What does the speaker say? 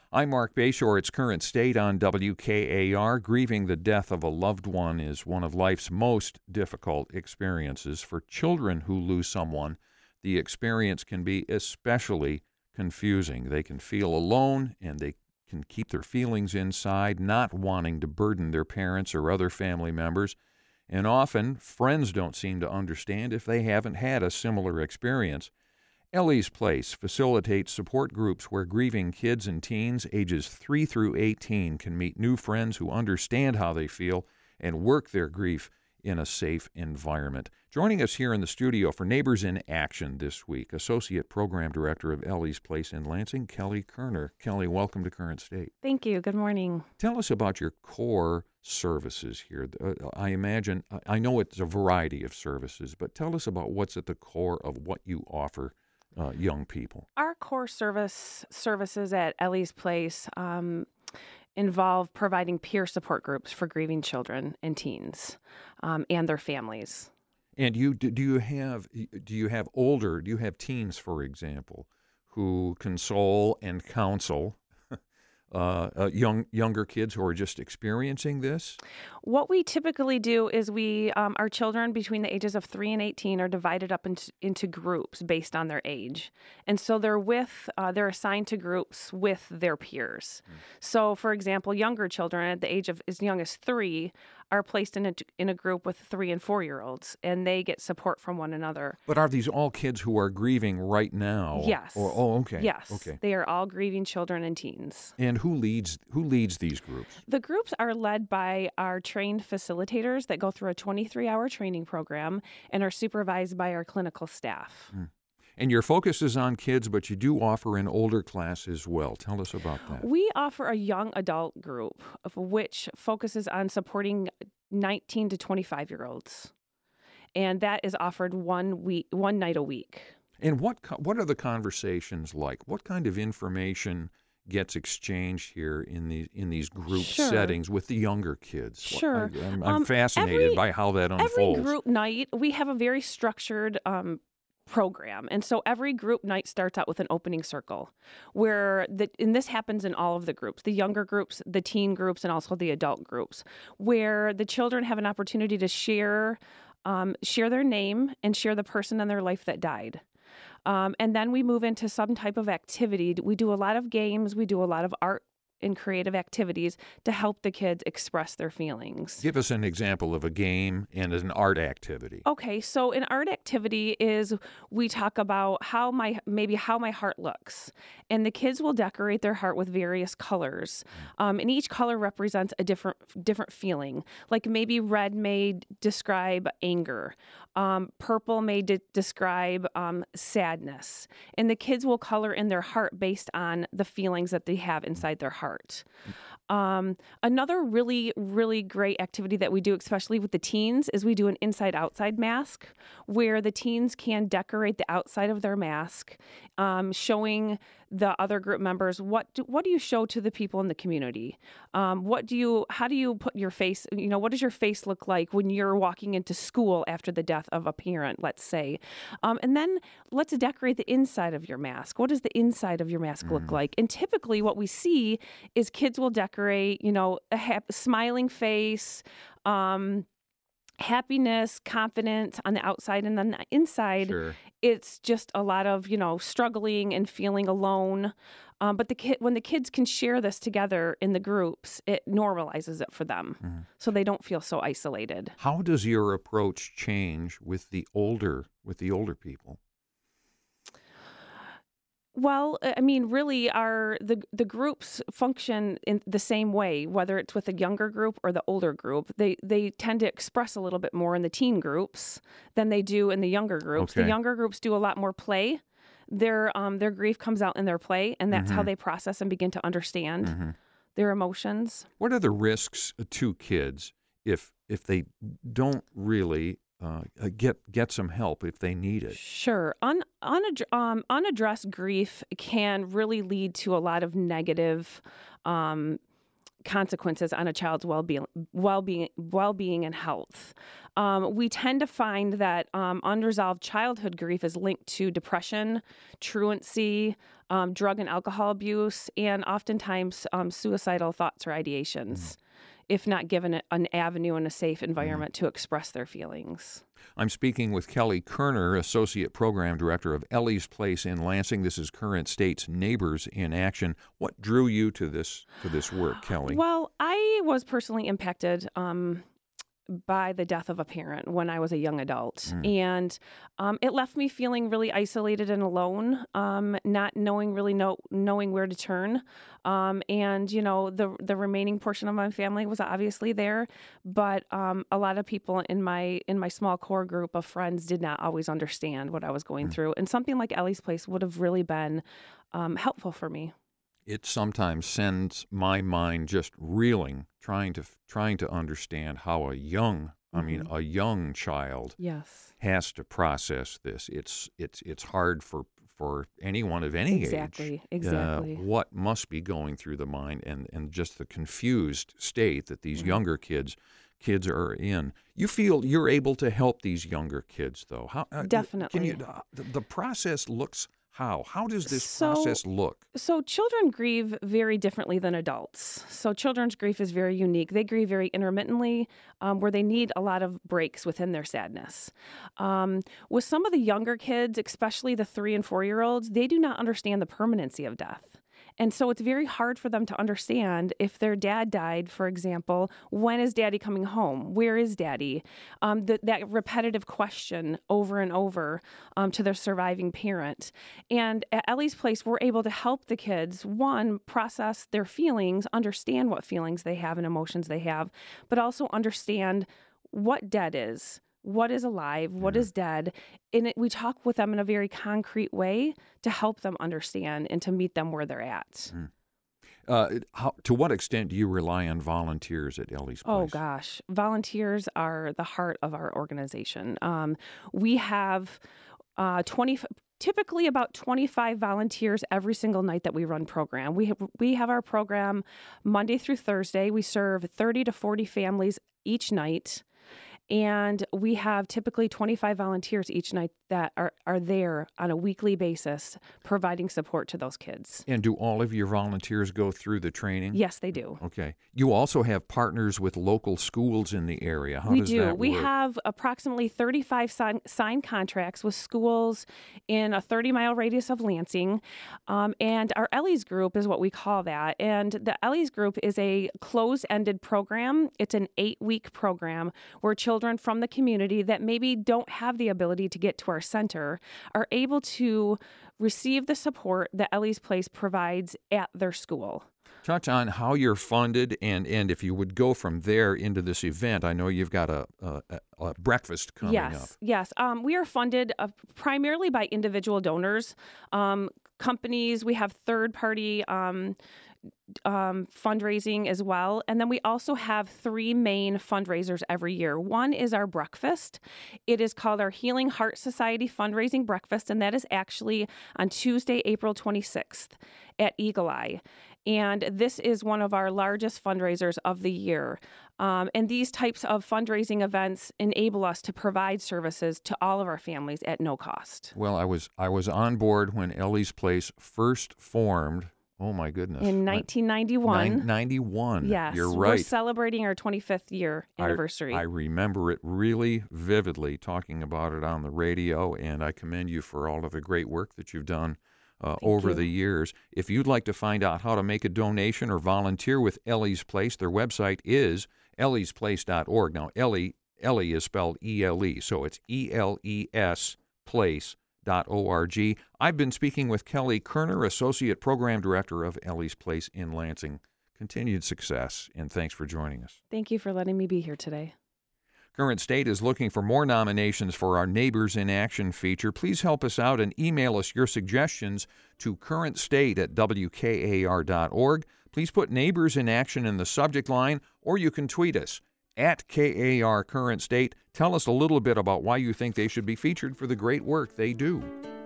I'm Mark Bayshore. It's Current State on WKAR. Grieving the death of a loved one is one of life's most difficult experiences. For children who lose someone, the experience can be especially confusing. They can feel alone, and they can keep their feelings inside, not wanting to burden their parents or other family members. And often, friends don't seem to understand if they haven't had a similar experience. Ellie's Place facilitates support groups where grieving kids and teens ages 3 through 18 can meet new friends who understand how they feel and work their grief in a safe environment. Joining us here in the studio for Neighbors in Action this week, Associate Program Director of Ellie's Place in Lansing, Kelly Kerner. Kelly, welcome to Current State. Thank you. Good morning. Tell us about your core services here. I imagine, I know it's a variety of services, but tell us about what's at the core of what you offer young people. Our core services at Ellie's Place involve providing peer support groups for grieving children and teens and their families. And do you have teens, for example, who console and counsel younger kids who are just experiencing this? What we typically do is our children between the ages of 3 and 18 are divided up into groups based on their age. And so they're assigned to groups with their peers. So, for example, younger children at the age of as young as 3 are placed in a group with 3 and 4-year-olds, and they get support from one another. But are these all kids who are grieving right now? Yes. Okay. Yes. Okay. They are all grieving children and teens. And who leads these groups? The groups are led by our trained facilitators that go through a 23-hour training program and are supervised by our clinical staff. And your focus is on kids, but you do offer an older class as well. Tell us about that. We offer a young adult group, of which focuses on supporting 19 to 25-year-olds. And that is offered one night a week. And what are the conversations like? What kind of information gets exchanged here in these group settings with the younger kids? Sure. I'm fascinated by how that unfolds. Every group night, we have a very structured program. And so every group night starts out with an opening circle and this happens in all of the groups, the younger groups, the teen groups, and also the adult groups, where the children have an opportunity to share their name and share the person in their life that died. And then we move into some type of activity. We do a lot of games. We do a lot of art and creative activities to help the kids express their feelings. Give us an example of a game and an art activity. Okay, so an art activity is we talk about how my heart looks, and the kids will decorate their heart with various colors, and each color represents a different feeling. Like maybe red may describe anger, purple may describe sadness, and the kids will color in their heart based on the feelings that they have inside their heart. Another really, really great activity that we do, especially with the teens, is we do an inside-outside mask where the teens can decorate the outside of their mask, showing the other group members what do you show to the people in the community? How do you put your face, what does your face look like when you're walking into school after the death of a parent, let's say? And then let's decorate the inside of your mask. What does the inside of your mask look like? And typically what we see is kids will decorate, a smiling face, happiness, confidence on the outside, and then the inside, it's just a lot of, struggling and feeling alone. But when the kids can share this together in the groups, it normalizes it for them, so they don't feel so isolated. How does your approach change with the older people? Well, I mean, really, the groups function in the same way, whether it's with a younger group or the older group. They tend to express a little bit more in the teen groups than they do in the younger groups. Okay. The younger groups do a lot more play. Their grief comes out in their play, and that's how they process and begin to understand their emotions. What are the risks to kids if they don't really get some help if they need it? Sure. Unaddressed grief can really lead to a lot of negative consequences on a child's well-being and health. We tend to find that unresolved childhood grief is linked to depression, truancy, drug and alcohol abuse, and oftentimes suicidal thoughts or ideations, if not given an avenue and a safe environment to express their feelings. I'm speaking with Kelly Kerner, Associate Program Director of Ellie's Place in Lansing. This is Current State's Neighbors in Action. What drew you to this work, Kelly? Well, I was personally impacted by the death of a parent when I was a young adult. And it left me feeling really isolated and alone, not knowing where to turn. And, the remaining portion of my family was obviously there, but a lot of people in my small core group of friends did not always understand what I was going through. And something like Ellie's Place would have really been helpful for me. It sometimes sends my mind just reeling, trying to understand how a young child has to process this. It's hard for anyone of any age. Exactly. What must be going through the mind and just the confused state that these younger kids are in. You feel you're able to help these younger kids, though. How Definitely. The process looks. How does this process look? So children grieve very differently than adults. So children's grief is very unique. They grieve very intermittently, where they need a lot of breaks within their sadness. With some of the younger kids, especially the 3 and 4-year-olds, they do not understand the permanency of death. And so it's very hard for them to understand if their dad died, for example, when is daddy coming home? Where is daddy? That repetitive question over and over to their surviving parent. And at Ellie's Place, we're able to help the kids, one, process their feelings, understand what feelings they have and emotions they have, but also understand what dead is. What is alive? What is dead? And we talk with them in a very concrete way to help them understand and to meet them where they're at. To what extent do you rely on volunteers at Ellie's Place? Oh, gosh. Volunteers are the heart of our organization. We have typically about 25 volunteers every single night that we run program. We have our program Monday through Thursday. We serve 30 to 40 families each night. And we have typically 25 volunteers each night that are there on a weekly basis providing support to those kids. And do all of your volunteers go through the training? Yes, they do. Okay. You also have partners with local schools in the area. How does that work? We have approximately 35 signed contracts with schools in a 30-mile radius of Lansing. And our Ellie's Group is what we call that. And the Ellie's Group is a closed-ended program. It's an 8-week program where children from the community that maybe don't have the ability to get to our center are able to receive the support that Ellie's Place provides at their school. Touch on how you're funded, and if you would go from there into this event. I know you've got a breakfast coming up. Yes. We are funded primarily by individual donors, companies. We have third-party fundraising as well. And then we also have 3 main fundraisers every year. One is our breakfast. It is called our Healing Heart Society Fundraising Breakfast, and that is actually on Tuesday, April 26th at Eagle Eye. And this is one of our largest fundraisers of the year. And these types of fundraising events enable us to provide services to all of our families at no cost. Well, I was on board when Ellie's Place first formed. Oh, my goodness. In 1991. 91. Yes. You're right. We're celebrating our 25th year anniversary. I remember it really vividly, talking about it on the radio, and I commend you for all of the great work that you've done over the years. If you'd like to find out how to make a donation or volunteer with Ellie's Place, their website is elliesplace.org. Now, Ellie is spelled E-L-E, so it's E-L-E-S place.org. I've been speaking with Kelly Kerner, Associate Program Director of Ellie's Place in Lansing. Continued success, and thanks for joining us. Thank you for letting me be here today. Current State is looking for more nominations for our Neighbors in Action feature. Please help us out and email us your suggestions to currentstate@wkar.org. Please put Neighbors in Action in the subject line, or you can tweet us at KAR Current State. Tell us a little bit about why you think they should be featured for the great work they do.